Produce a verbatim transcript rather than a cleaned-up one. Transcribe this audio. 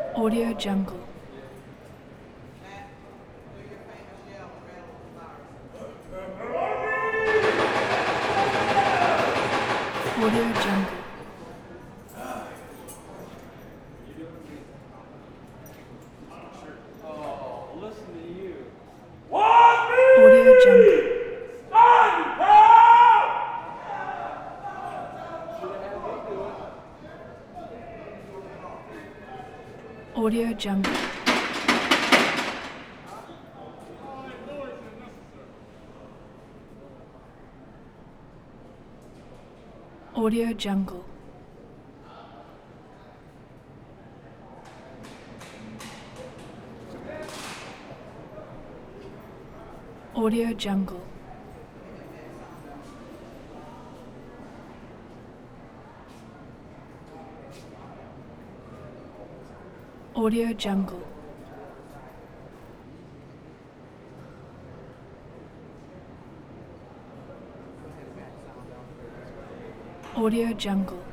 Audio Jungle. Audio Jungle. Oh, listen to you. Audio Jungle. Audio Jungle. Audio Jungle. Audio Jungle. Audio Jungle. Audio Jungle.